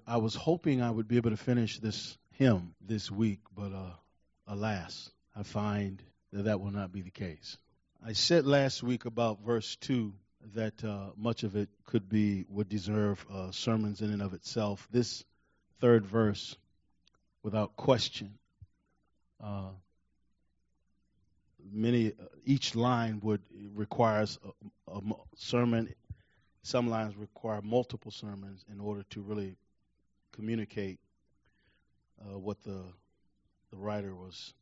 I was hoping I would be able to finish this hymn this week, but alas, I find that will not be the case. I said last week about verse 2 that much of it would deserve sermons in and of itself. This third verse, without question, each line requires a sermon. Some lines require multiple sermons in order to really communicate what the writer was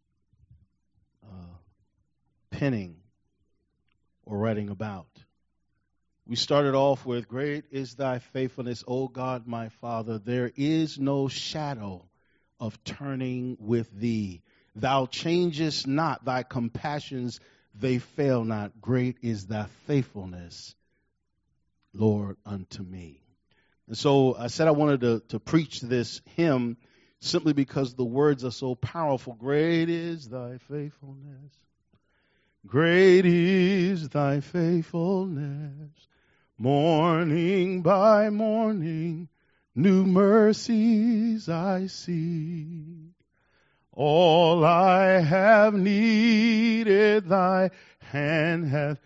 penning or writing about. We started off with, "Great is thy faithfulness, O God my Father. There is no shadow of turning with thee. Thou changest not, thy compassions, they fail not. Great is thy faithfulness, Lord, unto me." And so I said I wanted to preach this hymn simply because the words are so powerful. Great is thy faithfulness. Great is thy faithfulness. Morning by morning, new mercies I see. All I have needed, thy hand hath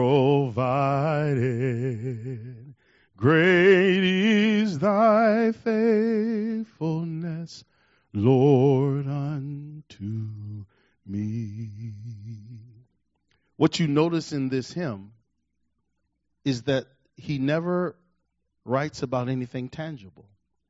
provided. Great is thy faithfulness, Lord, unto me. What you notice in this hymn is that he never writes about anything tangible.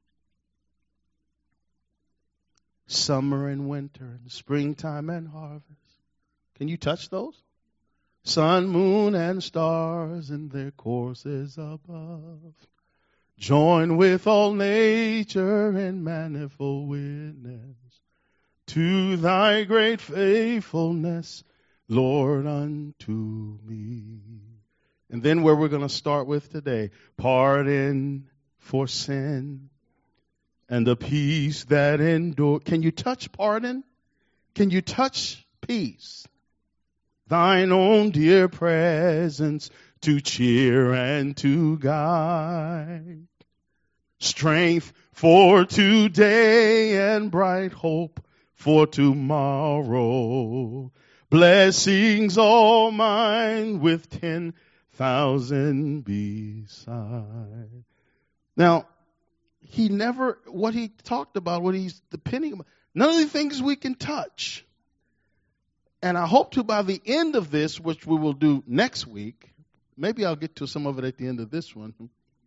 Summer and winter, and springtime and harvest. Can you touch those? Sun, moon, and stars in their courses above. Join with all nature in manifold witness to thy great faithfulness, Lord, unto me. And then where we're going to start with today, pardon for sin and the peace that endure. Can you touch pardon? Can you touch peace? Thine own dear presence to cheer and to guide. Strength for today and bright hope for tomorrow. Blessings all mine with 10,000 beside. Now, what he talked about, what he's depending on, none of the things we can touch. And I hope to, by the end of this, which we will do next week, maybe I'll get to some of it at the end of this one,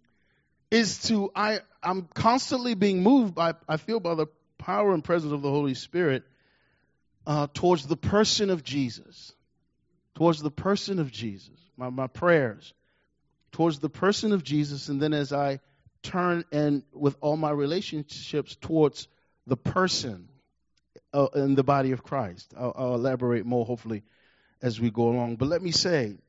I'm constantly being moved I feel by the power and presence of the Holy Spirit towards the person of Jesus. Towards the person of Jesus. My prayers. Towards the person of Jesus, and then as I turn and with all my relationships towards the person in the body of Christ. I'll elaborate more hopefully as we go along. But let me say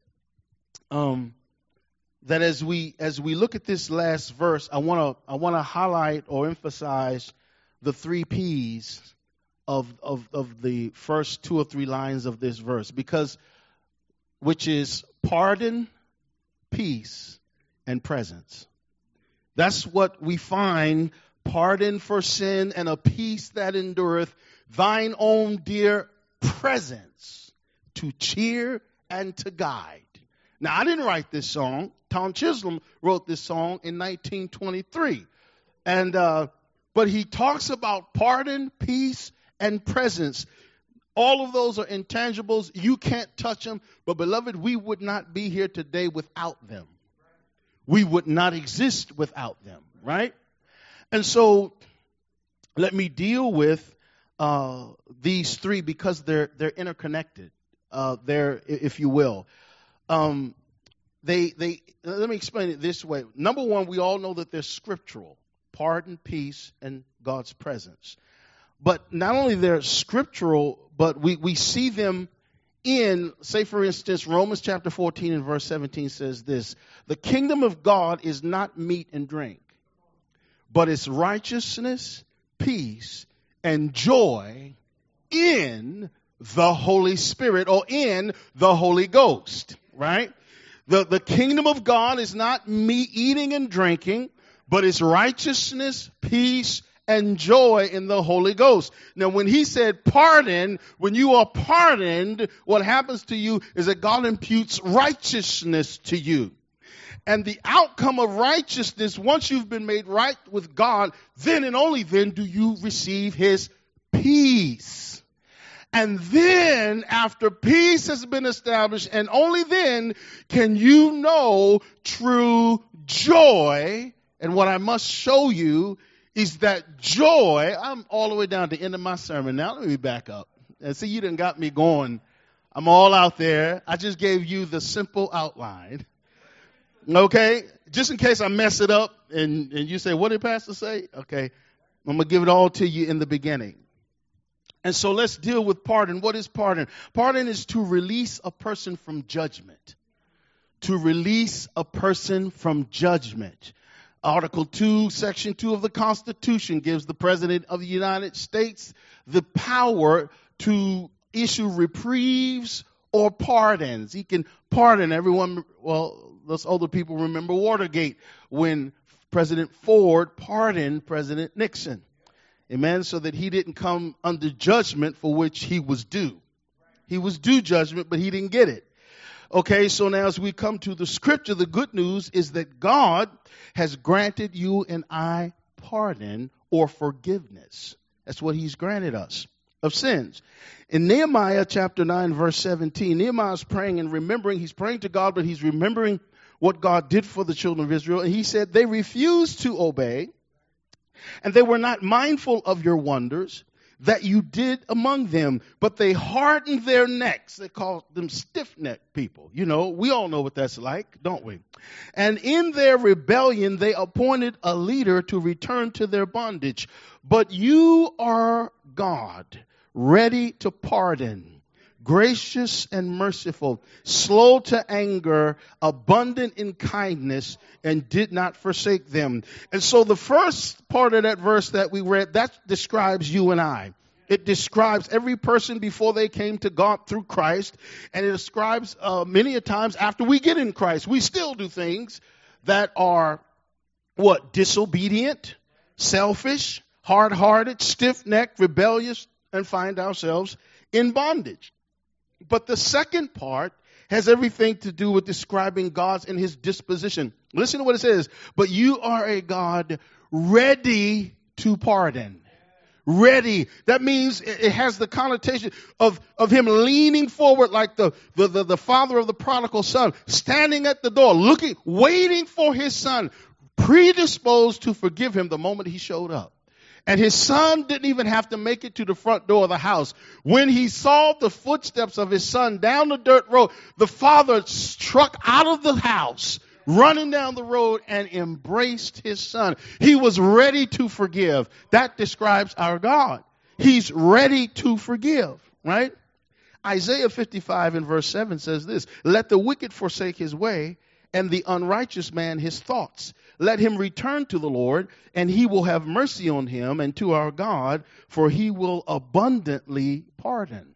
that as we look at this last verse, I want to highlight or emphasize the 3 P's of the first 2 or 3 lines of this verse, which is pardon, peace, and presence. That's what we find: pardon for sin and a peace that endureth, thine own dear presence to cheer and to guide. Now, I didn't write this song. Tom Chisholm wrote this song in 1923. But he talks about pardon, peace, and presence. All of those are intangibles. You can't touch them. But, beloved, we would not be here today without them. We would not exist without them, right? And so let me deal with these 3 because they're interconnected. They're, if you will. Let me explain it this way. Number 1, we all know that they're scriptural. Pardon, peace, and God's presence. But not only they're scriptural, but we see them in, say for instance, Romans chapter 14 and verse 17 says this: the kingdom of God is not meat and drink, but it's righteousness, peace, and joy in the Holy Spirit, or in the Holy Ghost, right? The kingdom of God is not me eating and drinking, but it's righteousness, peace, and joy in the Holy Ghost. Now, when he said pardon, when you are pardoned, what happens to you is that God imputes righteousness to you. And the outcome of righteousness, once you've been made right with God, then and only then do you receive his peace. And then, after peace has been established, and only then can you know true joy. And what I must show you is that joy. I'm all the way down to the end of my sermon. Now let me back up. And see, you done got me going. I'm all out there. I just gave you the simple outline. Okay? Just in case I mess it up and you say, what did Pastor say? Okay. I'm going to give it all to you in the beginning. And so let's deal with pardon. What is pardon? Pardon is to release a person from judgment. To release a person from judgment. Article 2, Section 2 of the Constitution gives the President of the United States the power to issue reprieves or pardons. He can pardon everyone. Well, those older people remember Watergate when President Ford pardoned President Nixon. Amen. So that he didn't come under judgment for which he was due. He was due judgment, but he didn't get it. Okay, so now as we come to the scripture, the good news is that God has granted you and I pardon or forgiveness. That's what he's granted us of sins. In Nehemiah chapter 9, verse 17, Nehemiah is praying and remembering. He's praying to God, but he's remembering what God did for the children of Israel. And he said, they refused to obey, and they were not mindful of your wonders that you did among them, but they hardened their necks. They called them stiff-necked people. You know, we all know what that's like, don't we? And in their rebellion, they appointed a leader to return to their bondage. But you are God, ready to pardon, gracious and merciful, slow to anger, abundant in kindness, and did not forsake them. And so the first part of that verse that we read, that describes you and I. It describes every person before they came to God through Christ. And it describes many a times after we get in Christ, we still do things that are, disobedient, selfish, hard-hearted, stiff-necked, rebellious, and find ourselves in bondage. But the second part has everything to do with describing God's and his disposition. Listen to what it says. But you are a God ready to pardon. Ready. That means it has the connotation of him leaning forward like the father of the prodigal son, standing at the door, looking, waiting for his son, predisposed to forgive him the moment he showed up. And his son didn't even have to make it to the front door of the house. When he saw the footsteps of his son down the dirt road, the father struck out of the house, running down the road, and embraced his son. He was ready to forgive. That describes our God. He's ready to forgive, right? Isaiah 55 in verse 7 says this, let the wicked forsake his way, and the unrighteous man his thoughts. Let him return to the Lord, and he will have mercy on him, and to our God, for he will abundantly pardon.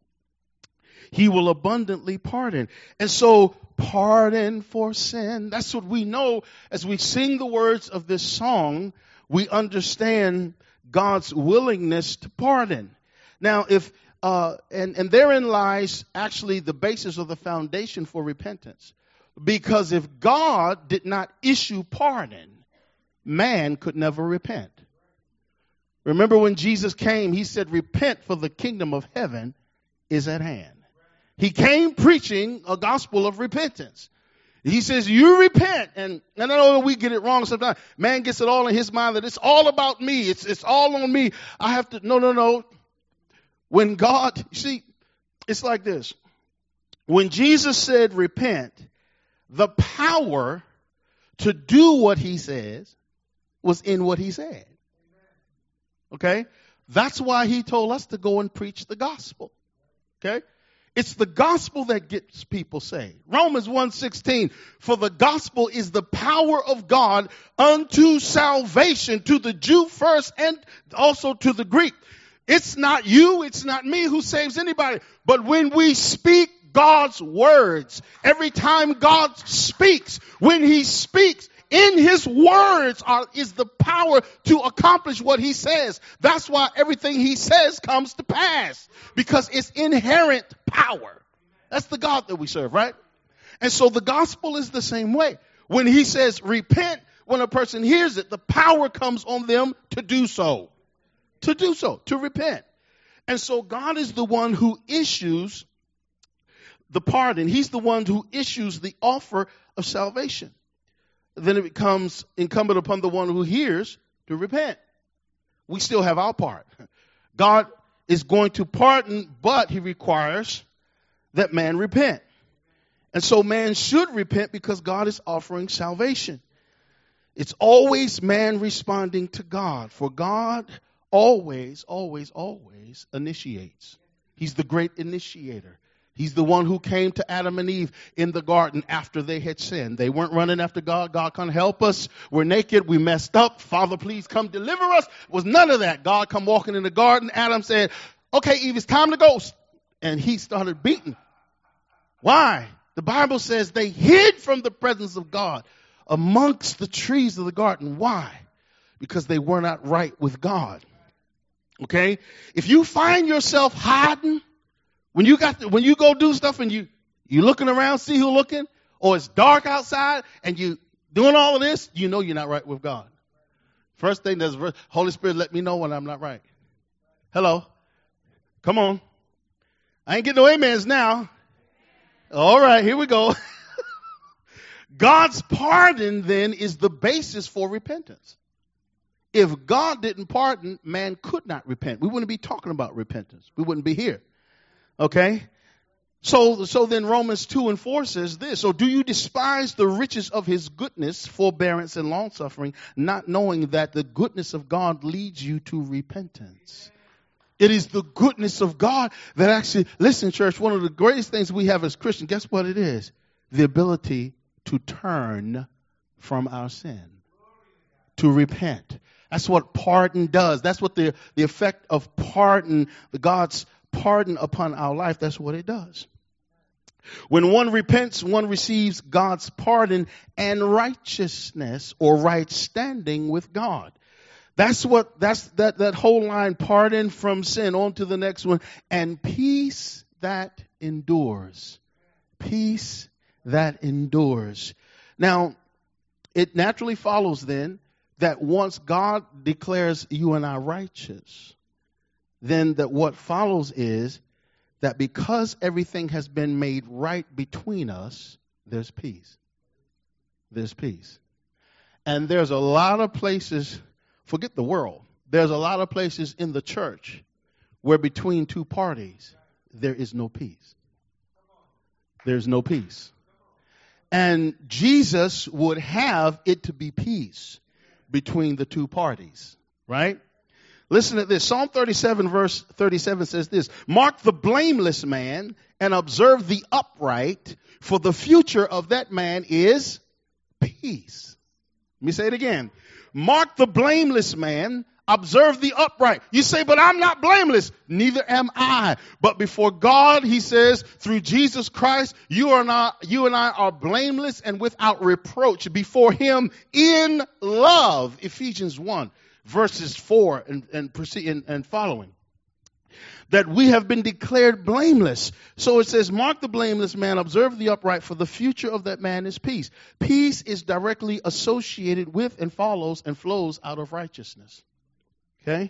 He will abundantly pardon. And so, pardon for sin. That's what we know as we sing the words of this song. We understand God's willingness to pardon. Now, and therein lies actually the basis of the foundation for repentance. Because if God did not issue pardon, man could never repent. Remember when Jesus came, he said, repent, for the kingdom of heaven is at hand. He came preaching a gospel of repentance. He says, you repent. And I know we get it wrong sometimes. Man gets it all in his mind that it's all about me. It's all on me. I have to, no. When God, you see, it's like this. When Jesus said repent, the power to do what he says was in what he said. Okay? That's why he told us to go and preach the gospel. Okay? It's the gospel that gets people saved. Romans 1:16, for the gospel is the power of God unto salvation, to the Jew first and also to the Greek. It's not you, it's not me who saves anybody. But when we speak God's words, every time God speaks, when he speaks, In his words is the power to accomplish what he says. That's why everything he says comes to pass, because it's inherent power. That's the God that we serve, right? And so the gospel is the same way. When he says repent, when a person hears it, the power comes on them to do so. To repent. And so God is the one who issues the pardon. He's the one who issues the offer of salvation. Then it becomes incumbent upon the one who hears to repent. We still have our part. God is going to pardon, but he requires that man repent. And so man should repent because God is offering salvation. It's always man responding to God, for God always initiates. He's the great initiator. He's the one who came to Adam and Eve in the garden after they had sinned. They weren't running after God. God, come help us. We're naked. We messed up. Father, please come deliver us. It was none of that. God come walking in the garden. Adam said, okay, Eve, it's time to go. And he started beating. Why? The Bible says they hid from the presence of God amongst the trees of the garden. Why? Because they were not right with God. Okay? If you find yourself hiding, when you go do stuff and you looking around, see who looking, or it's dark outside and you doing all of this, you know you're not right with God. First thing that's Holy Spirit, let me know when I'm not right. Hello? Come on. I ain't getting no amens now. All right, here we go. God's pardon then is the basis for repentance. If God didn't pardon, man could not repent. We wouldn't be talking about repentance. We wouldn't be here. Okay? So then Romans 2:4 says this. So do you despise the riches of his goodness, forbearance, and long-suffering, not knowing that the goodness of God leads you to repentance? It is the goodness of God that actually, listen, church, one of the greatest things we have as Christians, guess what it is? The ability to turn from our sin, to repent. That's what pardon does. That's what the effect of pardon, God's pardon upon our life, that's what it does. When one repents, one receives God's pardon and righteousness or right standing with God. That's that whole line, pardon from sin, on to the next one, and peace that endures. Peace that endures. Now, it naturally follows then that once God declares you and I righteous, then that what follows is that because everything has been made right between us, there's peace. There's peace. And there's a lot of places, forget the world, there's a lot of places in the church where between two parties, there is no peace. There's no peace. And Jesus would have it to be peace between the two parties, right? Listen to this. Psalm 37 verse 37 says this. Mark the blameless man and observe the upright, for the future of that man is peace. Let me say it again. Mark the blameless man, observe the upright. You say, but I'm not blameless. Neither am I. But before God, he says, through Jesus Christ, you and I are blameless and without reproach before him in love. Ephesians 1, verses 4 and following. That we have been declared blameless. So it says, mark the blameless man, observe the upright, for the future of that man is peace. Peace is directly associated with and follows and flows out of righteousness. Okay?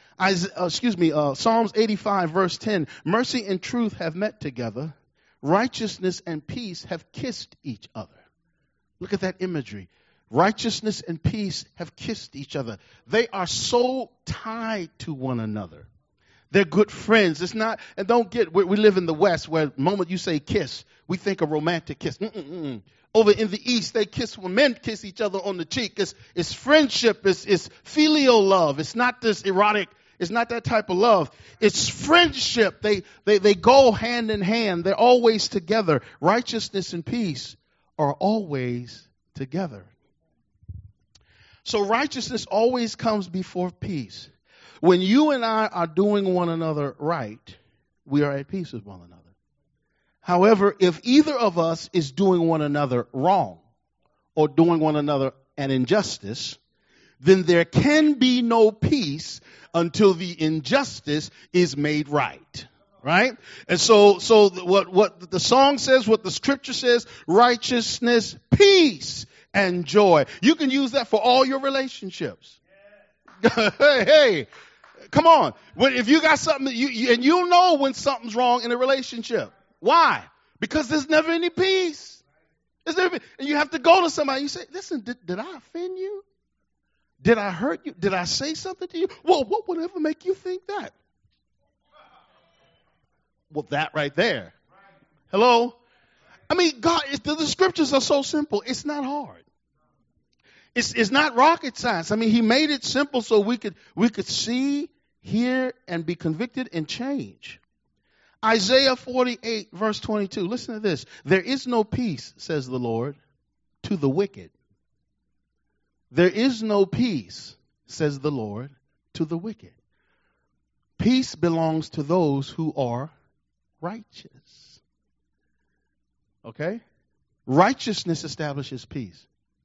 Psalms 85 verse 10. Mercy and truth have met together. Righteousness and peace have kissed each other. Look at that imagery. Righteousness and peace have kissed each other. They are so tied to one another. They're good friends. It's not, and don't get, we live in the West where the moment you say kiss, we think a romantic kiss. Over in the East, they kiss when men kiss each other on the cheek. It's friendship. It's filial love. It's not this erotic. It's not that type of love. It's friendship. They go hand in hand. They're always together. Righteousness and peace are always together. So righteousness always comes before peace. When you and I are doing one another right, we are at peace with one another. However, if either of us is doing one another wrong or doing one another and injustice, then there can be no peace until the injustice is made right. Right? And so what the song says, what the scripture says, righteousness, peace, and joy. You can use that for all your relationships. Hey, come on. If you got something, and you'll know when something's wrong in a relationship. Why? Because there's never any peace. And you have to go to somebody. You say, listen, did I offend you? Did I hurt you? Did I say something to you? Well, what would ever make you think that? Well, that right there. Hello? I mean, God, the scriptures are so simple. It's not hard. It's not rocket science. I mean, he made it simple so we could see, hear, and be convicted and change. Isaiah 48, verse 22. Listen to this. There is no peace, says the Lord, to the wicked. There is no peace, says the Lord, to the wicked. Peace belongs to those who are righteous. Okay? Righteousness establishes peace.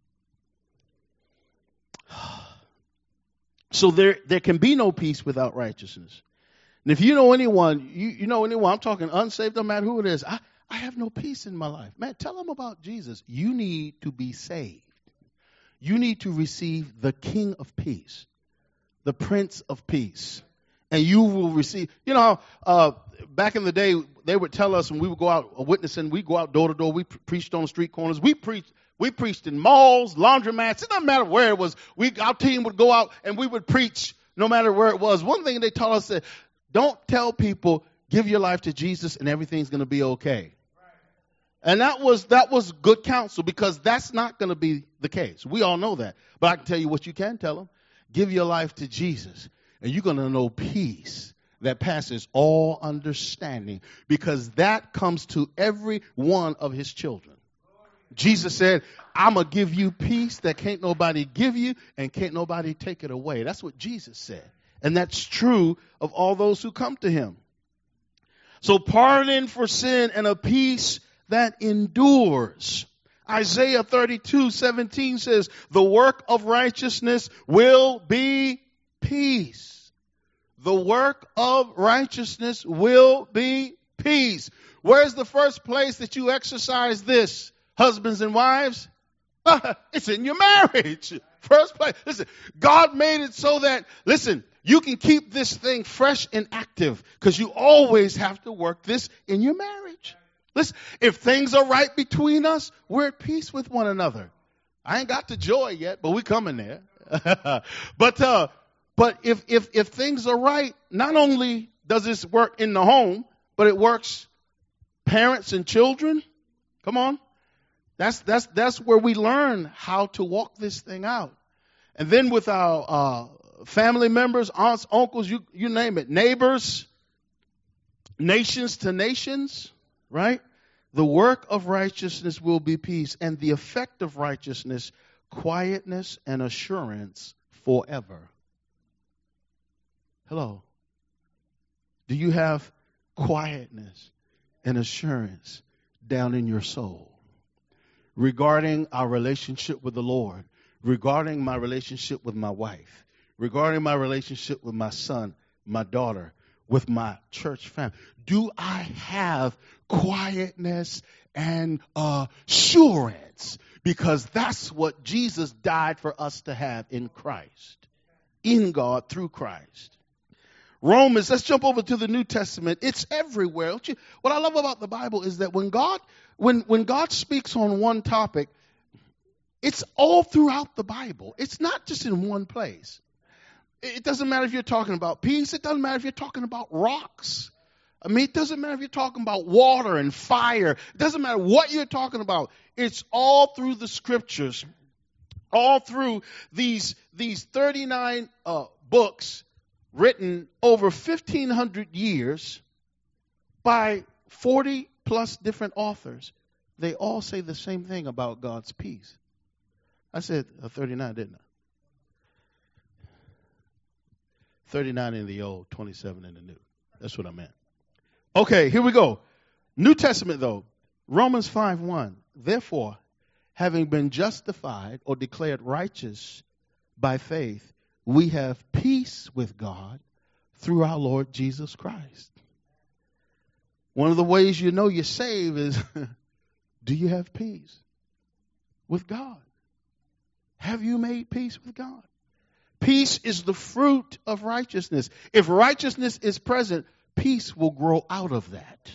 So there can be no peace without righteousness. And if you know anyone, you know anyone, I'm talking unsaved, no matter who it is, I have no peace in my life. Man, tell them about Jesus. You need to be saved. You need to receive the King of Peace, the Prince of Peace. And you will receive, back in the day, they would tell us when we would go out witnessing, we go out door to door, we preached on the street corners, we preached in malls, laundromats, it doesn't matter where it was. Our team would go out and we would preach no matter where it was. One thing they taught us that don't tell people, give your life to Jesus and everything's going to be okay. And that was good counsel because that's not going to be the case. We all know that. But I can tell you what you can tell them. Give your life to Jesus. And you're going to know peace that passes all understanding because that comes to every one of his children. Jesus said, I'm going to give you peace that can't nobody give you and can't nobody take it away. That's what Jesus said. And that's true of all those who come to him. So pardon for sin and a peace that endures. Isaiah 32:17 says, the work of righteousness will be peace. The work of righteousness will be peace. Where's the first place that you exercise this, husbands and wives? It's in your marriage. First place. Listen, God made it so that, you can keep this thing fresh and active because you always have to work this in your marriage. Listen, if things are right between us, we're at peace with one another. I ain't got the joy yet, but we coming there. But if things are right, not only does this work in the home, but it works parents and children. Come on. That's where we learn how to walk this thing out. And then with our family members, aunts, uncles, you name it, neighbors, nations to nations, right? The work of righteousness will be peace, and the effect of righteousness, quietness and assurance forever. Hello. Do you have quietness and assurance down in your soul regarding our relationship with the Lord, regarding my relationship with my wife, regarding my relationship with my son, my daughter, with my church family? Do I have quietness and assurance? Because that's what Jesus died for us to have in Christ, in God, through Christ. Romans, let's jump over to the New Testament. It's everywhere. What I love about the Bible is that when God speaks on one topic, it's all throughout the Bible. It's not just in one place. It doesn't matter if you're talking about peace. It doesn't matter if you're talking about rocks. I mean, it doesn't matter if you're talking about water and fire. It doesn't matter what you're talking about. It's all through the scriptures, all through these 39 books written over 1,500 years by 40 plus different authors. They all say the same thing about God's peace. I said 39, didn't I? 39 in the old, 27 in the new. That's what I meant. Okay, here we go. New Testament, though. Romans 5:1. Therefore, having been justified or declared righteous by faith, we have peace with God through our Lord Jesus Christ. One of the ways you know you're saved is, do you have peace with God? Have you made peace with God? Peace is the fruit of righteousness. If righteousness is present, peace will grow out of that.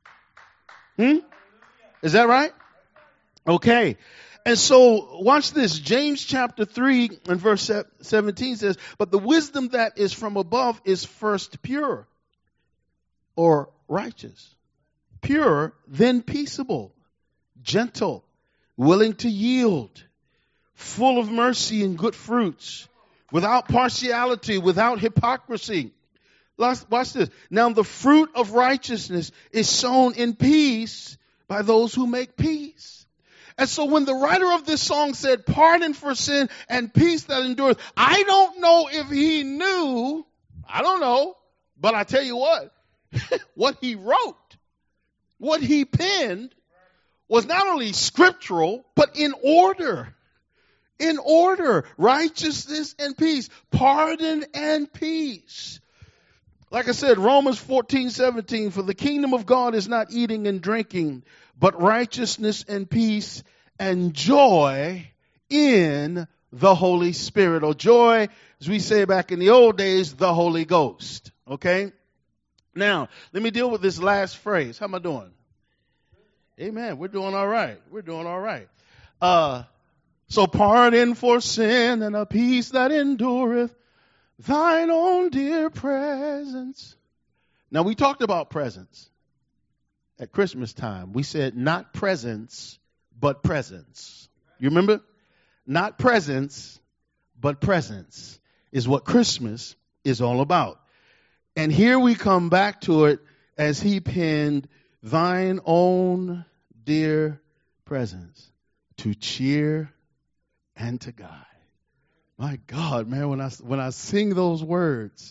Is that right? Okay. And so, watch this. James chapter 3 and verse 17 says, but the wisdom that is from above is first pure or righteous. Pure, then peaceable, gentle, willing to yield, full of mercy and good fruits, without partiality, without hypocrisy. Watch this. Now the fruit of righteousness is sown in peace by those who make peace. And so when the writer of this song said, pardon for sin and peace that endures, I don't know if he knew, I don't know, but I tell you what he wrote, what he penned was not only scriptural, but in order. In order, righteousness and peace, pardon and peace. Like I said, Romans 14:17, for the kingdom of God is not eating and drinking, but righteousness and peace and joy in the Holy Spirit. Or joy, as we say back in the old days, the Holy Ghost. Okay? Now, let me deal with this last phrase. How am I doing? Amen. We're doing all right. We're doing all right. So pardon for sin and a peace that endureth, thine own dear presence. Now we talked about presence at Christmas time. We said not presence, but presence. You remember? Not presence, but presence is what Christmas is all about. And here we come back to it as he penned, thine own dear presence to cheer and to guide. My God, man, when I sing those words,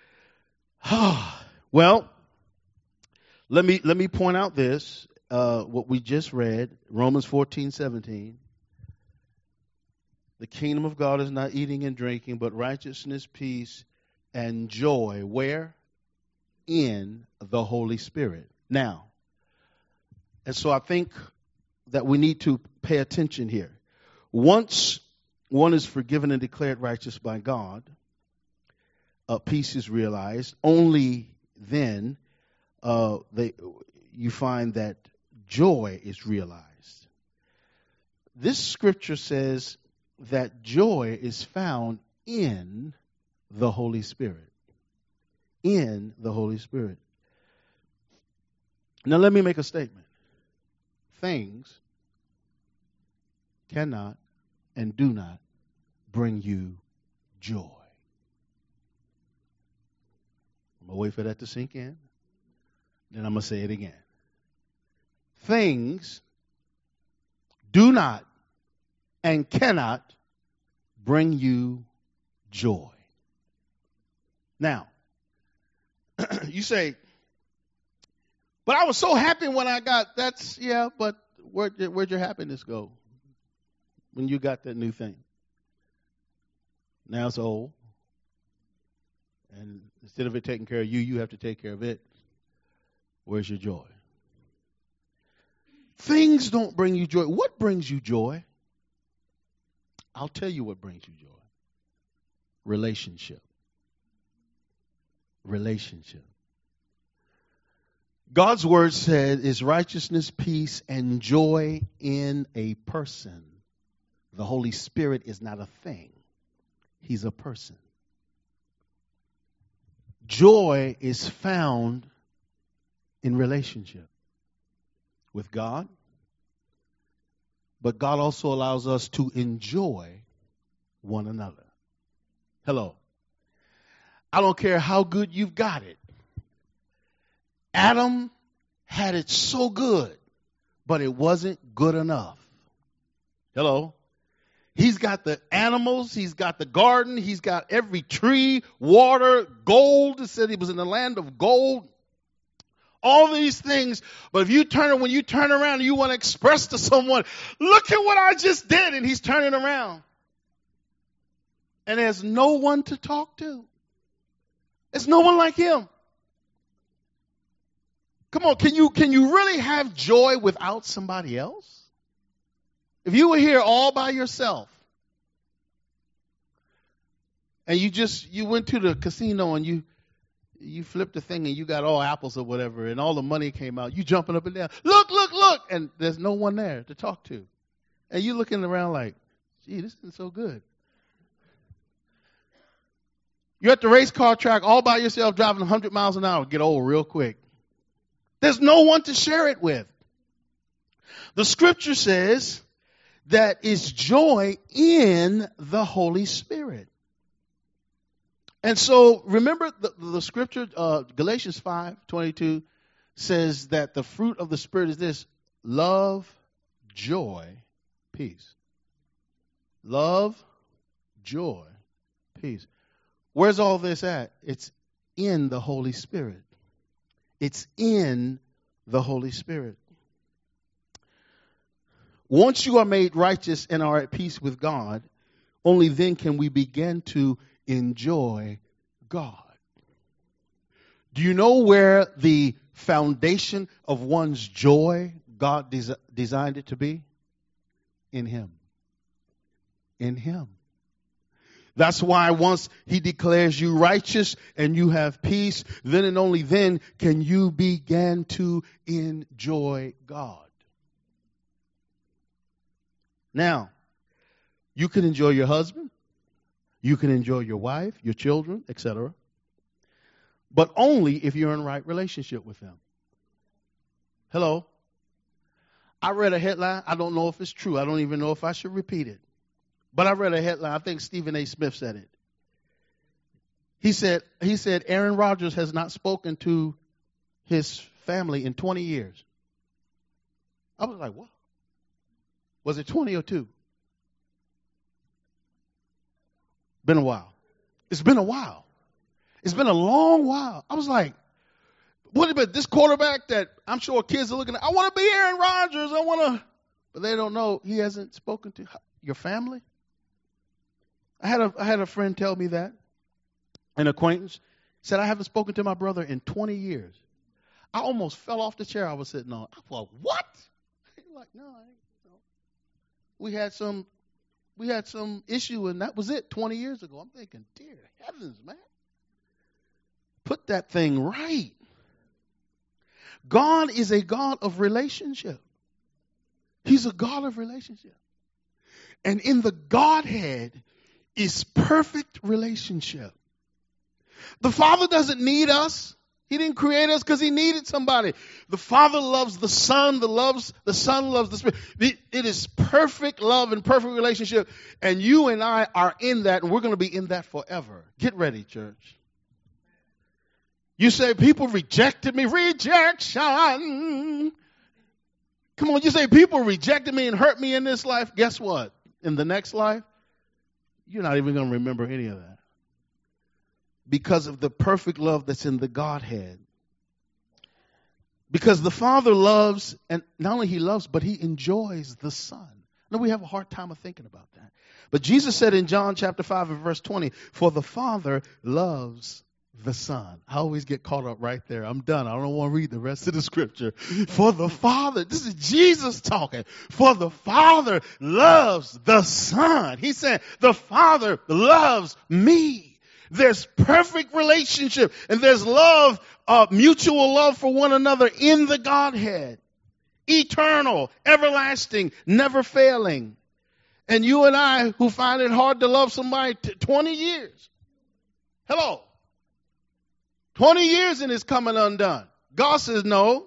well, let me point out this, what we just read, Romans 14:17. The kingdom of God is not eating and drinking, but righteousness, peace, and joy. Where? In the Holy Spirit. Now, and so I think that we need to pay attention here. Once one is forgiven and declared righteous by God, peace is realized. Only then you find that joy is realized. This scripture says that joy is found in the Holy Spirit. In the Holy Spirit. Now let me make a statement. Things cannot and do not bring you joy. I'm going to wait for that to sink in. Then I'm going to say it again. Things do not and cannot bring you joy. Now, you say, but I was so happy when I got, but where'd your happiness go when you got that new thing? Now it's old. And instead of it taking care of you, you have to take care of it. Where's your joy? Things don't bring you joy. What brings you joy? I'll tell you what brings you joy. Relationship. Relationship. God's word said is righteousness, peace, and joy in a person. The Holy Spirit is not a thing. He's a person. Joy is found in relationship with God, but God also allows us to enjoy one another. Hello. I don't care how good you've got it. Adam had it so good, but it wasn't good enough. Hello. He's got the animals, he's got the garden, he's got every tree, water, gold. It said he was in the land of gold. all these things. But if you when you turn around and you want to express to someone, look at what I just did, and he's turning around. And there's no one to talk to. There's no one like him. Come on, can you really have joy without somebody else? If you were here all by yourself, and you went to the casino and you flipped the thing and you got all apples or whatever, and all the money came out, you jumping up and down, look, and there's no one there to talk to. And you looking around like, gee, this isn't so good. You're at the race car track all by yourself driving 100 miles an hour, get old real quick. There's no one to share it with. The scripture says that is joy in the Holy Spirit. And so remember the scripture, Galatians 5:22 says that the fruit of the Spirit is this: love, joy, peace. Love, joy, peace. Where's all this at? It's in the Holy Spirit. It's in the Holy Spirit. Once you are made righteous and are at peace with God, only then can we begin to enjoy God. Do you know where the foundation of one's joy, God designed it to be? In Him. In Him. That's why once He declares you righteous and you have peace, then and only then can you begin to enjoy God. Now, you can enjoy your husband, you can enjoy your wife, your children, etc., but only if you're in right relationship with them. Hello? I read a headline. I don't know if it's true. I don't even know if I should repeat it. But I read a headline. I think Stephen A. Smith said it. He said Aaron Rodgers has not spoken to his family in 20 years. I was like, what? Was it 20 or 2? Been a while. It's been a while. It's been a long while. I was like, what about this quarterback that I'm sure kids are looking at? I want to be Aaron Rodgers. But they don't know he hasn't spoken to your family. I had a friend tell me that, an acquaintance, said, I haven't spoken to my brother in 20 years. I almost fell off the chair I was sitting on. I thought, what? Like, no, I ain't. No. We had some issue, and that was it 20 years ago. I'm thinking, dear heavens, man. Put that thing right. God is a God of relationship. He's a God of relationship. And in the Godhead is perfect relationship. The Father doesn't need us. He didn't create us because He needed somebody. The Father loves the Son. The Son loves the Spirit. It is perfect love and perfect relationship. And you and I are in that, and we're going to be in that forever. Get ready, church. You say, people rejected me. Rejection. Come on, you say people rejected me and hurt me in this life. Guess what? In the next life, you're not even going to remember any of that. Because of the perfect love that's in the Godhead. Because the Father loves, and not only He loves, but He enjoys the Son. Now we have a hard time of thinking about that. But Jesus said in John chapter 5 and verse 20, for the Father loves the Son. I always get caught up right there. I'm done. I don't want to read the rest of the scripture. For the Father, this is Jesus talking. For the Father loves the Son. He said, the Father loves me. There's perfect relationship and there's love, mutual love for one another in the Godhead. Eternal, everlasting, never failing. And you and I who find it hard to love somebody 20 years. Hello. 20 years and it's coming undone. God says, no,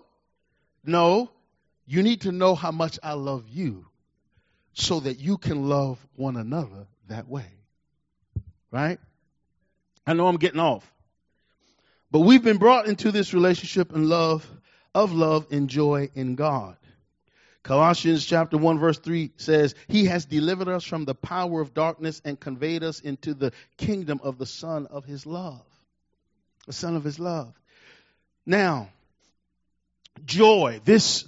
you need to know how much I love you so that you can love one another that way. Right? I know I'm getting off. But we've been brought into this relationship and love and joy in God. Colossians chapter 1 verse 3 says, He has delivered us from the power of darkness and conveyed us into the kingdom of the Son of His love. The Son of His love. Now, Joy.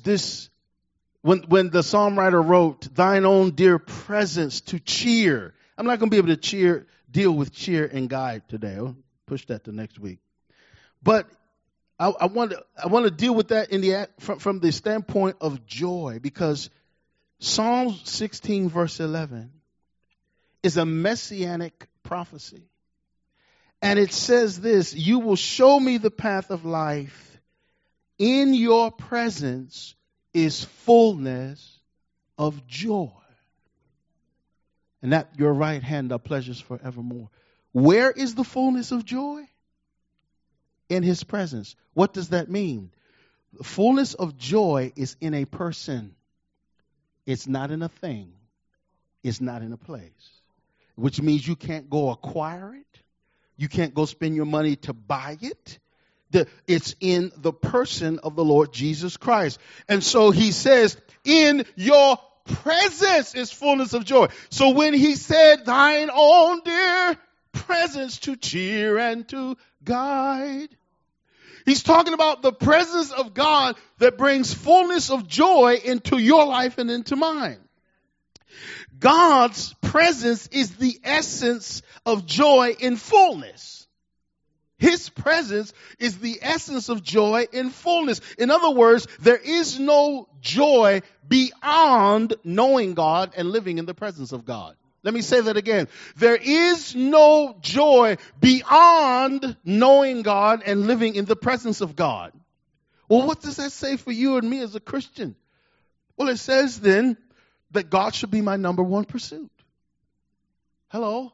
When the psalm writer wrote, thine own dear presence to cheer. I'm not going to be able to deal with cheer and guide today. I'll push that to next week. But I want to deal with that from the standpoint of joy, because Psalm 16 verse 11 is a messianic prophecy. And it says this: you will show me the path of life. In your presence is fullness of joy. And at your right hand are pleasures forevermore. Where is the fullness of joy? In his presence. What does that mean? The fullness of joy is in a person. It's not in a thing. It's not in a place. Which means you can't go acquire it. You can't go spend your money to buy it. It's in the person of the Lord Jesus Christ. And so he says, in your presence is fullness of joy. So when he said, thine own dear presence to cheer and to guide, he's talking about the presence of God that brings fullness of joy into your life and into mine. God's presence is the essence of joy in fullness. His presence is the essence of joy in fullness. In other words, there is no joy beyond knowing God and living in the presence of God. Let me say that again. There is no joy beyond knowing God and living in the presence of God. Well, what does that say for you and me as a Christian? Well, it says then that God should be my number one pursuit. Hello?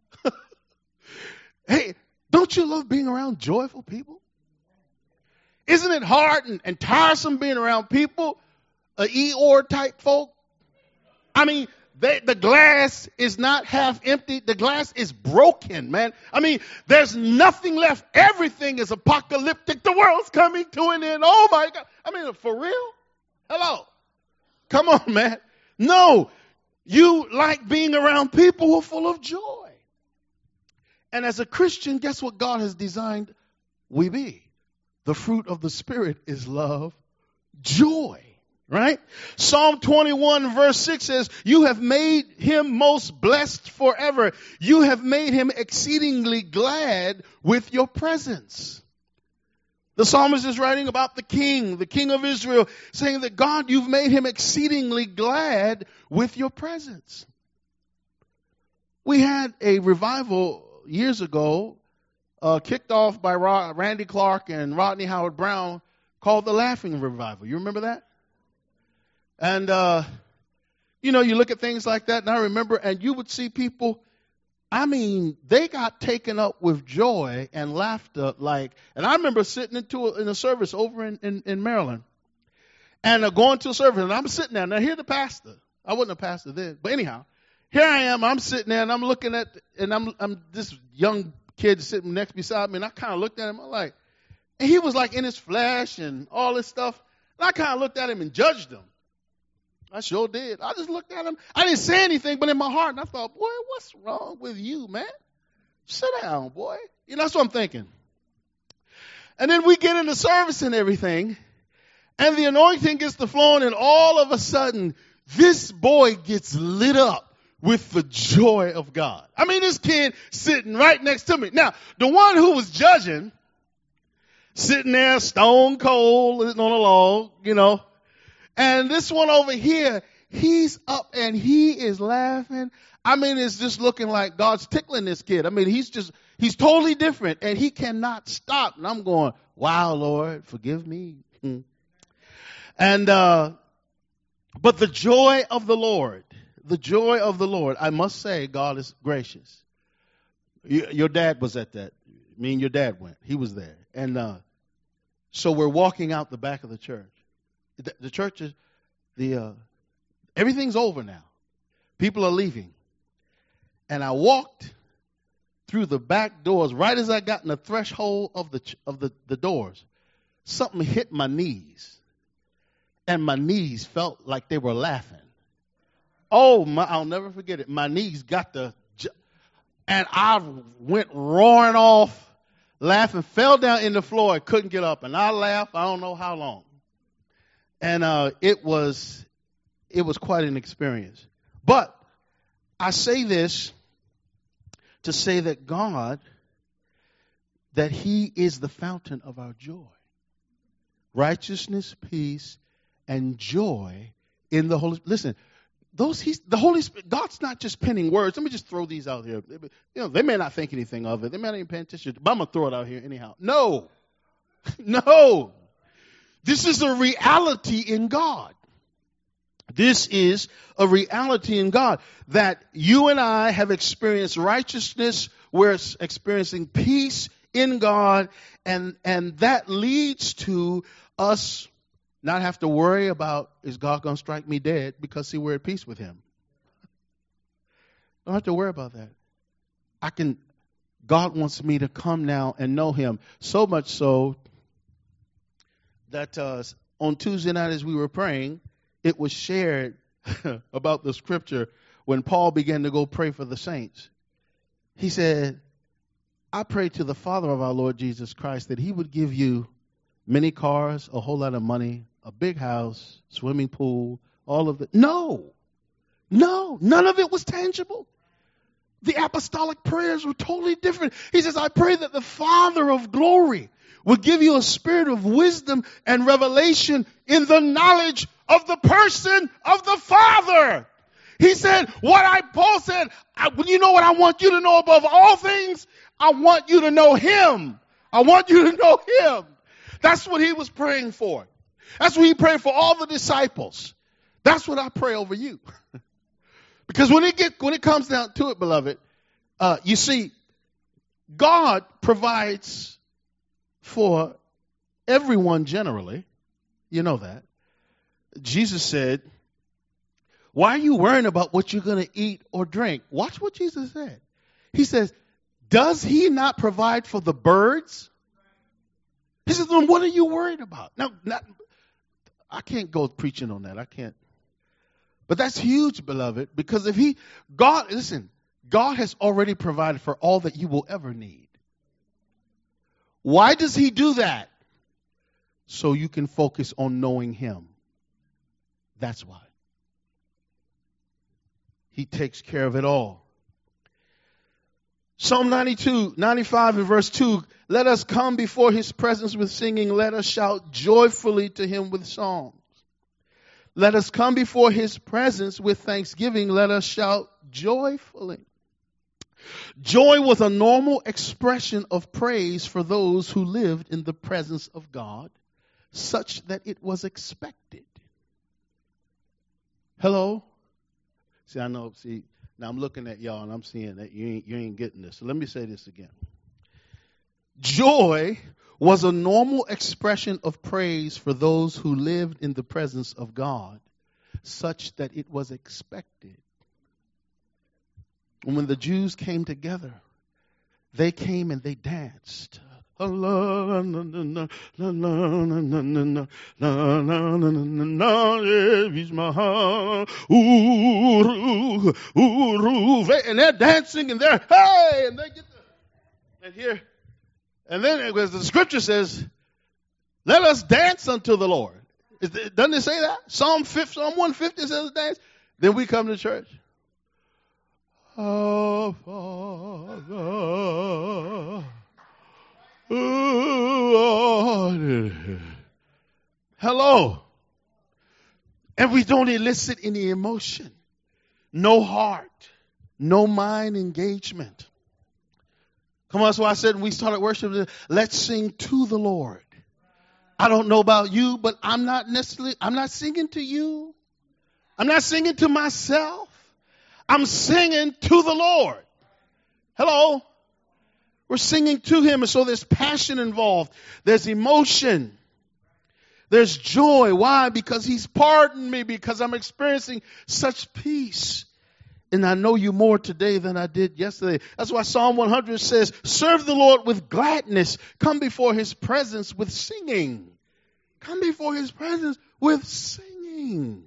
Hey, don't you love being around joyful people? Isn't it hard and tiresome being around people, Eeyore type folk? I mean, the glass is not half empty. The glass is broken, man. I mean, there's nothing left. Everything is apocalyptic. The world's coming to an end. Oh, my God. I mean, for real? Hello. Come on, man. No, you like being around people who are full of joy. And as a Christian, guess what God has designed we be? The fruit of the Spirit is love, joy, right? Psalm 21 verse 6 says, you have made him most blessed forever. You have made him exceedingly glad with your presence. The psalmist is writing about the king of Israel, saying that God, you've made him exceedingly glad with your presence. We had a revival years ago, kicked off by Randy Clark and Rodney Howard Brown, called the Laughing Revival. You remember that? And, you look at things like that, and I remember, and you would see people, I mean, they got taken up with joy and laughter, and I remember sitting in a service over in Maryland, and going to a service, and I'm sitting there, and I hear the pastor. I wasn't a pastor then, but anyhow, here I am, I'm sitting there, and I'm looking at, and I'm this young kid sitting next beside me, and I kind of looked at him, and he was like in his flesh and all this stuff, and I kind of looked at him and judged him. I sure did. I just looked at him. I didn't say anything, but in my heart, and I thought, boy, what's wrong with you, man? Sit down, boy. That's what I'm thinking. And then we get into service and everything, and the anointing gets to flowing, and all of a sudden, this boy gets lit up with the joy of God. I mean, this kid sitting right next to me. Now, the one who was judging, sitting there stone cold on a log, and this one over here, he's up and he is laughing. I mean, it's just looking like God's tickling this kid. I mean, he's totally different and he cannot stop. And I'm going, wow, Lord, forgive me. And, but the joy of the Lord, I must say, God is gracious. Your dad was at that. Me and your dad went. He was there. And so we're walking out the back of the church. The church is, everything's over now. People are leaving. And I walked through the back doors. Right as I got in the threshold of the doors, something hit my knees. And my knees felt like they were laughing. Oh, I'll never forget it. My knees got and I went roaring off, laughing, fell down in the floor and couldn't get up. And I laughed, I don't know how long. And it was quite an experience. But I say this to say that God, that He is the fountain of our joy. Righteousness, peace, and joy in the Holy Spirit. Listen, the Holy Spirit, God's not just penning words. Let me just throw these out here. They may not think anything of it. They may not even pay attention, but I'm going to throw it out here anyhow. No. No. This is a reality in God. This is a reality in God that you and I have experienced righteousness. We're experiencing peace in God, and that leads to us not have to worry about, is God going to strike me dead? Because, see, we're at peace with Him. Don't have to worry about that. God wants me to come now and know Him. So much so that on Tuesday night as we were praying, it was shared about the scripture when Paul began to go pray for the saints. He said, I pray to the Father of our Lord Jesus Christ that He would give you many cars, a whole lot of money, a big house, swimming pool, all of it. No, none of it was tangible. The apostolic prayers were totally different. He says, I pray that the Father of glory would give you a spirit of wisdom and revelation in the knowledge of the person of the Father. He said, Paul said, you know what I want you to know above all things? I want you to know Him. I want you to know Him. That's what he was praying for. That's what he prayed for all the disciples. That's what I pray over you. Because when it comes down to it, beloved, you see, God provides for everyone generally. You know that. Jesus said, why are you worrying about what you're going to eat or drink? Watch what Jesus said. He says, does He not provide for the birds? He says, then what are you worried about? Now, I can't go preaching on that. I can't. But that's huge, beloved, because God has already provided for all that you will ever need. Why does He do that? So you can focus on knowing Him. That's why. He takes care of it all. Psalm 95 and verse 2, let us come before His presence with singing. Let us shout joyfully to Him with songs. Let us come before His presence with thanksgiving. Let us shout joyfully. Joy was a normal expression of praise for those who lived in the presence of God, such that it was expected. Hello? Now I'm looking at y'all and I'm seeing that you ain't getting this. So let me say this again. Joy was a normal expression of praise for those who lived in the presence of God, such that it was expected. And when the Jews came together, they came and they danced. And they're dancing and they're hey, and they get and here, and then as the scripture says, let us dance unto the Lord. Doesn't it say that? Psalm 150 says dance. Then we come to church. Oh, Father. Hello. And we don't elicit any emotion. No heart. No mind engagement. Come on, that's why I said when we started worship, let's sing to the Lord. I don't know about you, but I'm not singing to you. I'm not singing to myself. I'm singing to the Lord. Hello. We're singing to Him, and so there's passion involved. There's emotion. There's joy. Why? Because He's pardoned me, because I'm experiencing such peace. And I know you more today than I did yesterday. That's why Psalm 100 says, serve the Lord with gladness. Come before His presence with singing. Come before His presence with singing.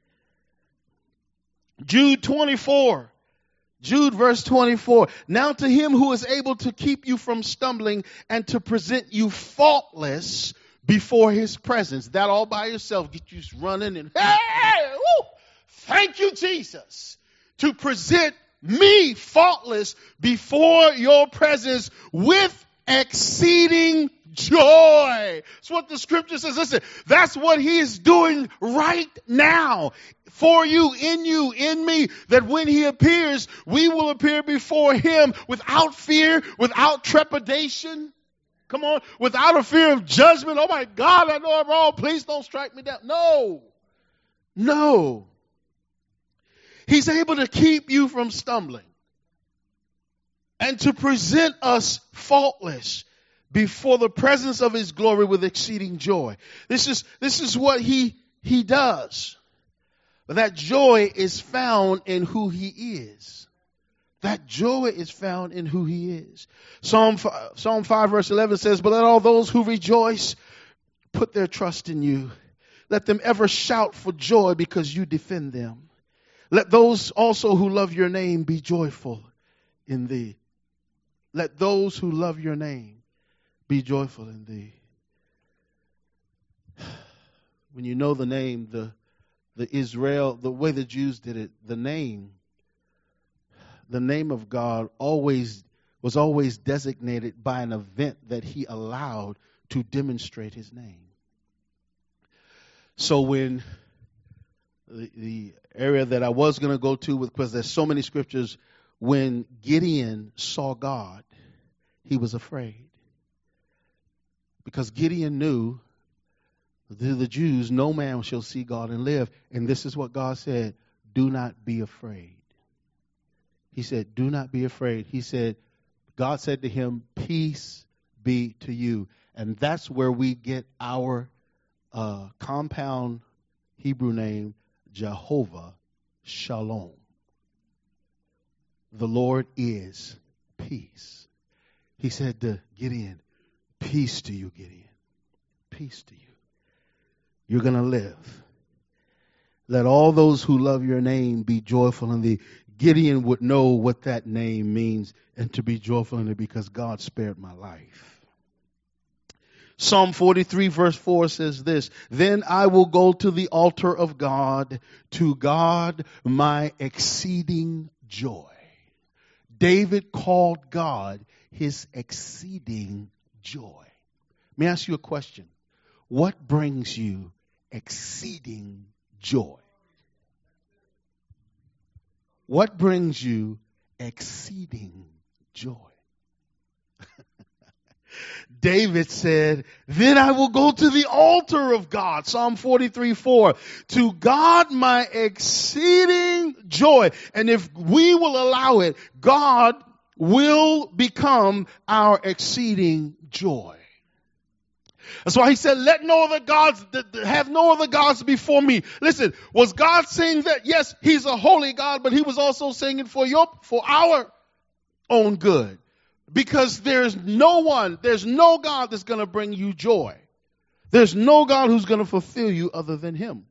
Jude verse 24. Now to Him who is able to keep you from stumbling and to present you faultless before his presence. That all by yourself get you running and, hey, woo, thank you, Jesus, to present me faultless before your presence with exceeding joy. That's what the scripture says. Listen, that's what he is doing right now for you, in me, that when he appears, we will appear before him without fear, without trepidation. Come on, without a fear of judgment. Oh my God, I know I'm wrong. Please don't strike me down. No. He's able to keep you from stumbling and to present us faultless before the presence of his glory with exceeding joy. This is what he does. But that joy is found in who he is. That joy is found in who he is. Psalm 5 verse 11 says, but let all those who rejoice put their trust in you. Let them ever shout for joy because you defend them. Let those also who love your name be joyful in thee. Let those who love your name be joyful in thee. When you know the name, the Israel, the way the Jews did it, the name of God was always designated by an event that he allowed to demonstrate his name. So when the area that I was going to go to, because there's so many scriptures, when Gideon saw God, he was afraid. Because Gideon knew, to the Jews, no man shall see God and live. And this is what God said, do not be afraid. He said, do not be afraid. He said, God said to him, peace be to you. And that's where we get our compound Hebrew name, Jehovah Shalom. The Lord is peace. He said to Gideon, peace to you, Gideon. Peace to you. You're going to live. Let all those who love your name be joyful in thee. Gideon would know what that name means and to be joyful in it because God spared my life. Psalm 43 verse 4 says this, then I will go to the altar of God, to God my exceeding joy. David called God his exceeding joy. Let me ask you a question. What brings you exceeding joy? What brings you exceeding joy? David said, then I will go to the altar of God. Psalm 43:4. To God my exceeding joy. And if we will allow it, God will become our exceeding joy. That's why he said, let no other gods, have no other gods before me. Listen, was God saying that? Yes, he's a holy God, but he was also saying it for our own good. Because there's no God that's going to bring you joy. There's no God who's going to fulfill you other than him.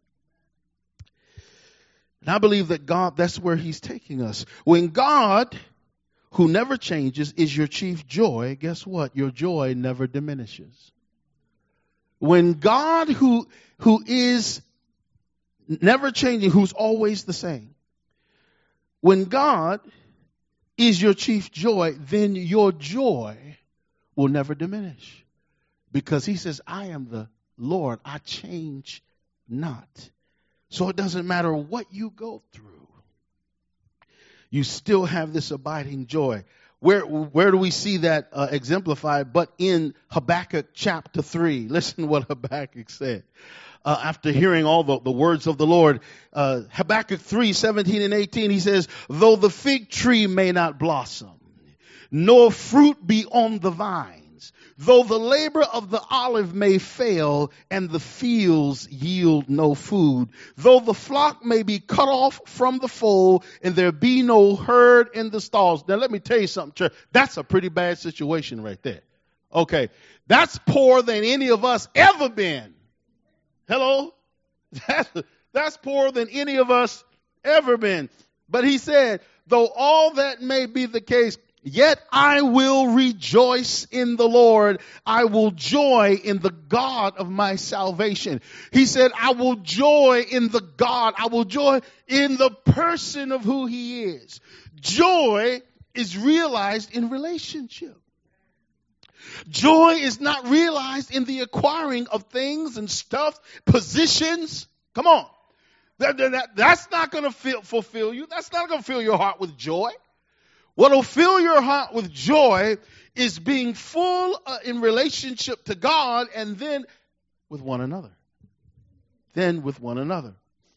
And I believe that God, that's where he's taking us. When God, who never changes, is your chief joy, guess what? Your joy never diminishes. When God, who is never changing, who's always the same, when God is your chief joy, then your joy will never diminish. Because he says, I am the Lord, I change not. So it doesn't matter what you go through, you still have this abiding joy. Where do we see that exemplified? But in Habakkuk chapter 3. Listen what Habakkuk said. After hearing all the words of the Lord, Habakkuk 3:17-18, he says, though the fig tree may not blossom, nor fruit be on the vines, though the labor of the olive may fail, and the fields yield no food, though the flock may be cut off from the fold, and there be no herd in the stalls. Now let me tell you something, church. That's a pretty bad situation right there. Okay. That's poorer than any of us ever been. Hello? That's poorer than any of us ever been. But he said, though all that may be the case, Yet I will rejoice in the Lord. I will joy in the God of my salvation. He said, I will joy in the God. I will joy in the person of who he is. Joy is realized in relationship. Joy is not realized in the acquiring of things and stuff, positions. Come on. That's not going to fulfill you. That's not going to fill your heart with joy. What will fill your heart with joy is being full in relationship to God and then with one another. Then with one another.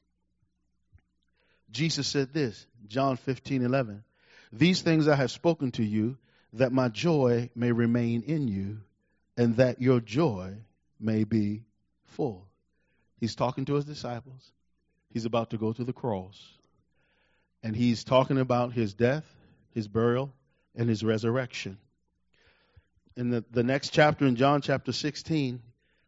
Jesus said this, John 15:11. These things I have spoken to you, that my joy may remain in you, and that your joy may be full. He's talking to his disciples. He's about to go to the cross. And he's talking about his death, his burial, and his resurrection. In the next chapter, in John chapter 16,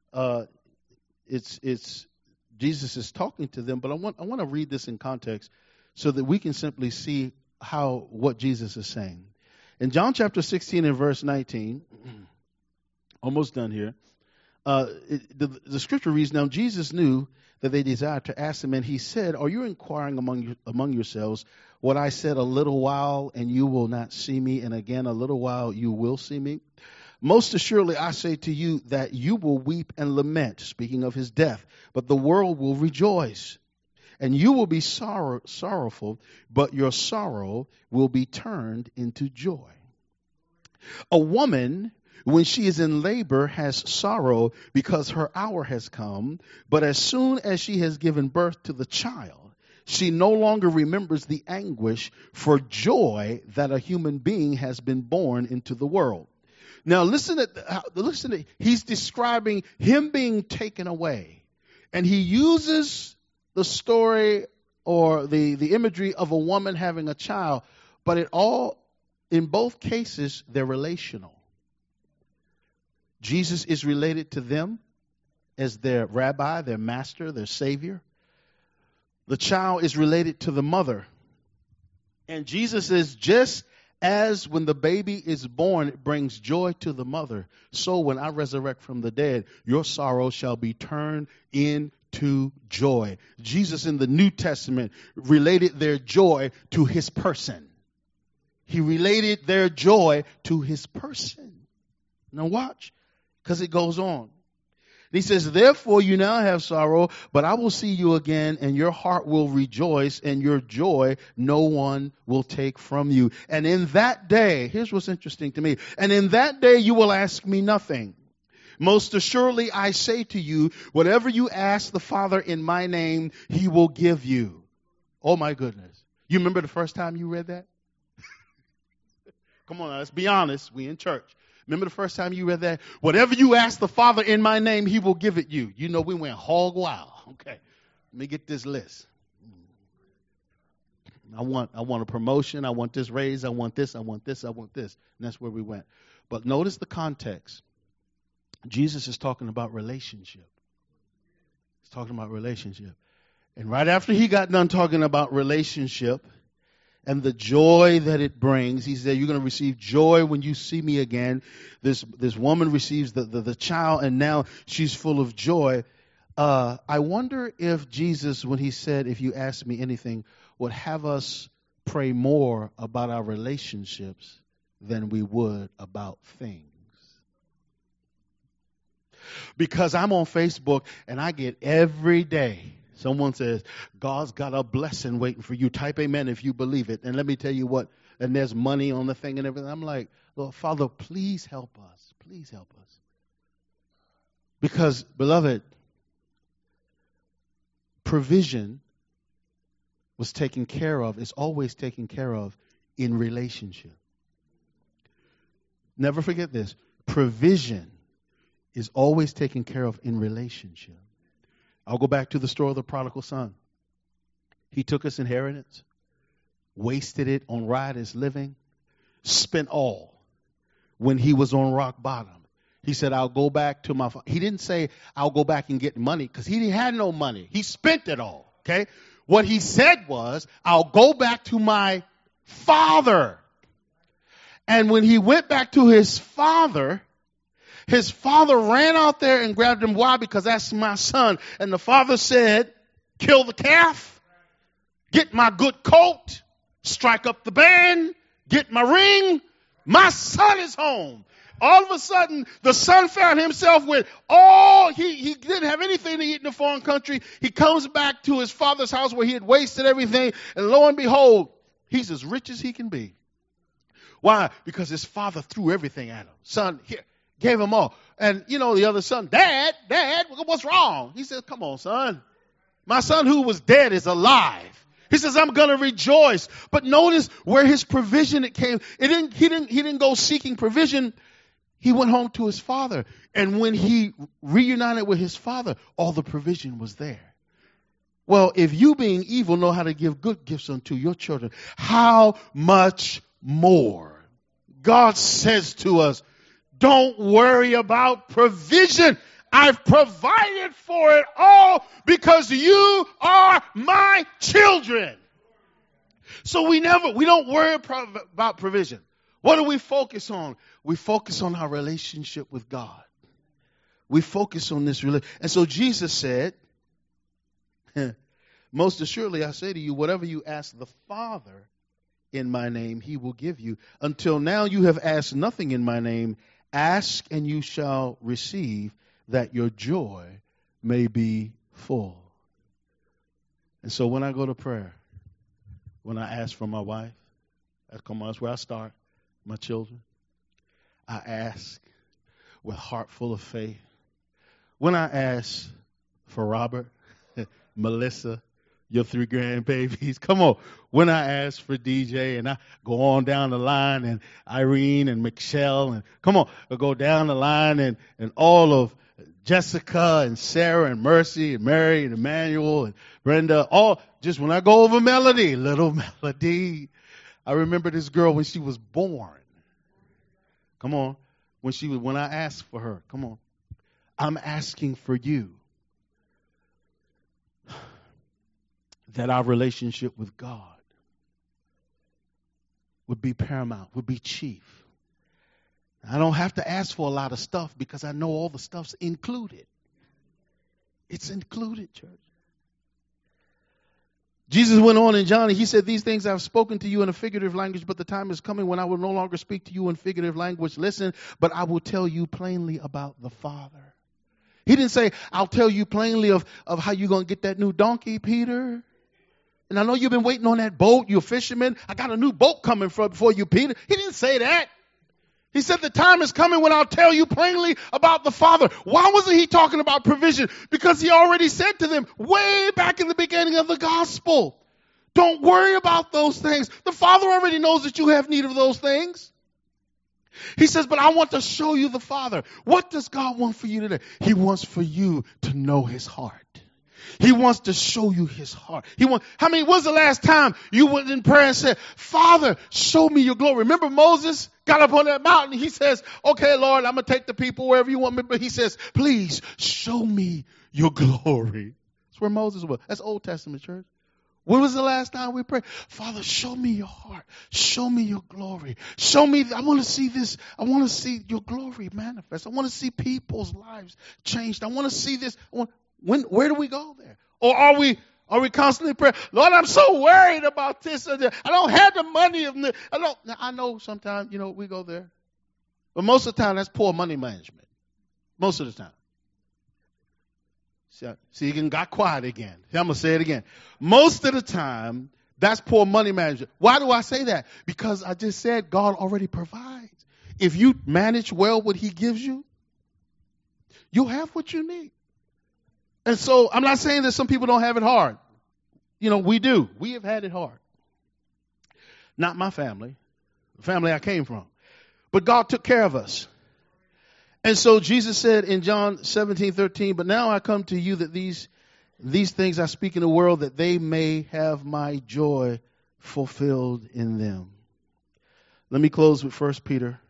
it's Jesus is talking to them, but I want to read this in context so that we can simply see what Jesus is saying. In John chapter 16 and verse 19, almost done here, the scripture reads, now Jesus knew that they desired to ask him, and he said, are you inquiring among yourselves what I said, a little while and you will not see me, and again a little while you will see me? Most assuredly I say to you that you will weep and lament, speaking of his death, but the world will rejoice. And you will be sorrowful, but your sorrow will be turned into joy. A woman, when she is in labor, has sorrow because her hour has come, but as soon as she has given birth to the child, she no longer remembers the anguish for joy that a human being has been born into the world. Now listen, he's describing him being taken away, and he uses the story or the imagery of a woman having a child, but in both cases, they're relational. Jesus is related to them as their rabbi, their master, their savior. The child is related to the mother. And Jesus says, just as when the baby is born, it brings joy to the mother, so when I resurrect from the dead, your sorrow shall be turned into joy. Jesus in the New Testament related their joy to his person. He related their joy to his person. Now watch, because it goes on. He says, therefore you now have sorrow, but I will see you again, and your heart will rejoice, and your joy no one will take from you. And in that day, here's what's interesting to me, and in that day you will ask me nothing. Most assuredly I say to you, whatever you ask the Father in my name, he will give you. Oh my goodness. You remember the first time you read that? Come on, let's be honest. We in church. Remember the first time you read that? Whatever you ask the Father in my name, he will give it you. You know, we went hog wild. Okay, let me get this list. I want a promotion. I want this raise. I want this. I want this. I want this. And that's where we went. But notice the context. Jesus is talking about relationship. He's talking about relationship. And right after he got done talking about relationship and the joy that it brings, he said, you're going to receive joy when you see me again. This woman receives the child, and now she's full of joy. I wonder if Jesus, when he said, if you ask me anything, would have us pray more about our relationships than we would about things. Because I'm on Facebook and I get every day, someone says, God's got a blessing waiting for you. Type amen if you believe it. And let me tell you what, and there's money on the thing and everything. I'm like, Lord, Father, please help us. Please help us. Because, beloved, provision was taken care of, is always taken care of in relationship. Never forget this. Provision is always taken care of in relationship. I'll go back to the story of the prodigal son. He took his inheritance, wasted it on riotous living, spent all when he was on rock bottom. He said, I'll go back to my father. He didn't say, I'll go back and get money, because he had no money. He spent it all, okay? What he said was, I'll go back to my father. And when he went back to his father ran out there and grabbed him. Why? Because that's my son. And the father said, kill the calf, get my good coat, strike up the band, get my ring. My son is home. All of a sudden, the son found himself with he didn't have anything to eat in a foreign country. He comes back to his father's house where he had wasted everything. And lo and behold, he's as rich as he can be. Why? Because his father threw everything at him. Son, here, gave him all. And, the other son, Dad, what's wrong? He said, come on, son. My son who was dead is alive. He says, I'm going to rejoice. But notice where his provision came. He didn't go seeking provision. He went home to his father. And when he reunited with his father, all the provision was there. Well, if you being evil know how to give good gifts unto your children, how much more? God says to us, don't worry about provision. I've provided for it all because you are my children. So we don't worry about provision. What do we focus on? We focus on our relationship with God. We focus on this relationship. And so Jesus said, most assuredly I say to you, whatever you ask the Father in my name, he will give you. Until now you have asked nothing in my name. Ask and you shall receive, that your joy may be full. And so when I go to prayer, when I ask for my wife, that's where I start, my children. I ask with heart full of faith. When I ask for Robert, Melissa, your 3 grandbabies, come on. When I ask for DJ and I go on down the line and Irene and Michelle and come on, I go down the line and all of Jessica and Sarah and Mercy and Mary and Emmanuel and Brenda, all just when I go over Melody, little Melody. I remember this girl when she was born. Come on. When I asked for her, come on. I'm asking for you that our relationship with God would be paramount, would be chief. I don't have to ask for a lot of stuff because I know all the stuff's included. It's included, church. Jesus went on in John, and he said, these things I've spoken to you in a figurative language, but the time is coming when I will no longer speak to you in figurative language. Listen, but I will tell you plainly about the Father. He didn't say, I'll tell you plainly of how you're going to get that new donkey, Peter. And I know you've been waiting on that boat. You're a fisherman. I got a new boat coming for you, Peter. He didn't say that. He said the time is coming when I'll tell you plainly about the Father. Why wasn't he talking about provision? Because he already said to them way back in the beginning of the gospel, don't worry about those things. The Father already knows that you have need of those things. He says, but I want to show you the Father. What does God want for you today? He wants for you to know his heart. He wants to show you his heart. When's the last time you went in prayer and said, Father, show me your glory? Remember Moses got up on that mountain. He says, okay, Lord, I'm going to take the people wherever you want me. But he says, please show me your glory. That's where Moses was. That's Old Testament, church. When was the last time we prayed? Father, show me your heart. Show me your glory. Show me. I want to see this. I want to see your glory manifest. I want to see people's lives changed. I want to see this. Where do we go there? Or are we constantly praying, Lord, I'm so worried about this or that. I don't have the money. I know sometimes, we go there. But most of the time, that's poor money management. Most of the time. See, you got quiet again. I'm going to say it again. Most of the time, that's poor money management. Why do I say that? Because I just said God already provides. If you manage well what he gives you, you'll have what you need. And so I'm not saying that some people don't have it hard. We do. We have had it hard. Not my family, the family I came from. But God took care of us. And so Jesus said in John 17:13, but now I come to you that these things I speak in the world, that they may have my joy fulfilled in them. Let me close with 1 Peter.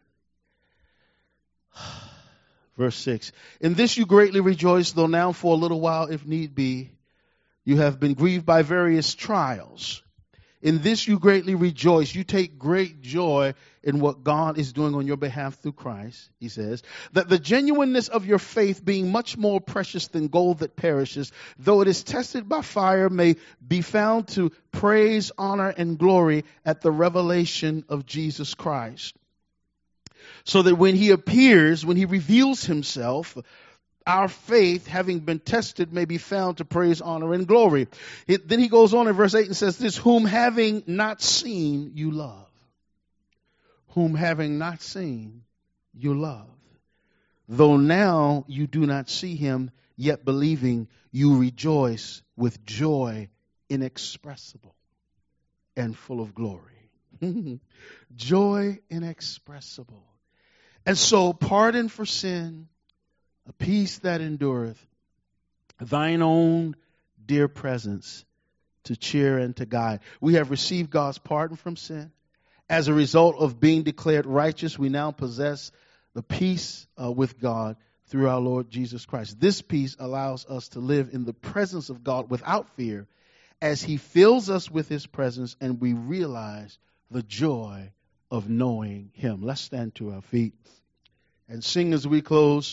Verse 6. In this you greatly rejoice, though now for a little while, if need be, you have been grieved by various trials, In this you greatly rejoice. You take great joy in what God is doing on your behalf through Christ, he says, that the genuineness of your faith, being much more precious than gold that perishes, though it is tested by fire, may be found to praise, honor, and glory at the revelation of Jesus Christ. So that when he appears, when he reveals himself, our faith, having been tested, may be found to praise, honor, and glory. Then he goes on in verse 8 and says this, whom having not seen, you love. Whom having not seen, you love. Though now you do not see him, yet believing, you rejoice with joy inexpressible and full of glory. Joy inexpressible. And so, pardon for sin, a peace that endureth, thine own dear presence to cheer and to guide. We have received God's pardon from sin. As a result of being declared righteous, we now possess the peace with God through our Lord Jesus Christ. This peace allows us to live in the presence of God without fear as he fills us with his presence and we realize the joy of knowing him. Let's stand to our feet and sing as we close.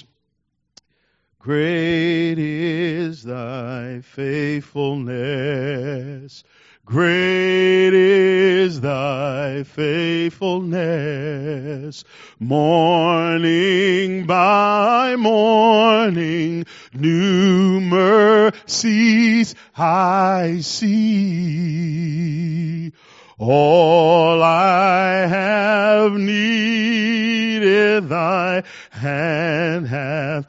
Great is thy faithfulness. Great is thy faithfulness. Morning by morning, new mercies I see. All I have needed, thy hand hath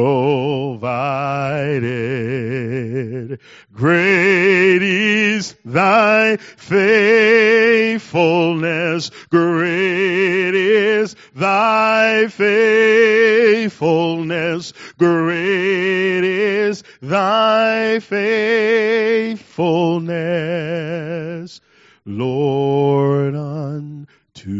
provided. Great is thy faithfulness. Great is thy faithfulness. Great is thy faithfulness, Lord, unto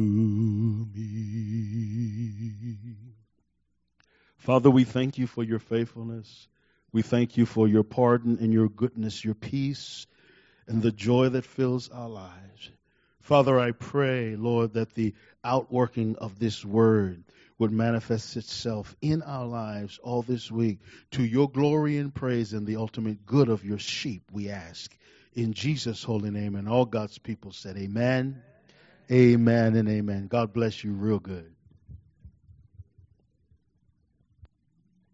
me. Father, we thank you for your faithfulness. We thank you for your pardon and your goodness, your peace, and the joy that fills our lives. Father, I pray, Lord, that the outworking of this word would manifest itself in our lives all this week to your glory and praise and the ultimate good of your sheep, we ask. In Jesus' holy name, and all God's people said amen, amen, and amen. God bless you real good.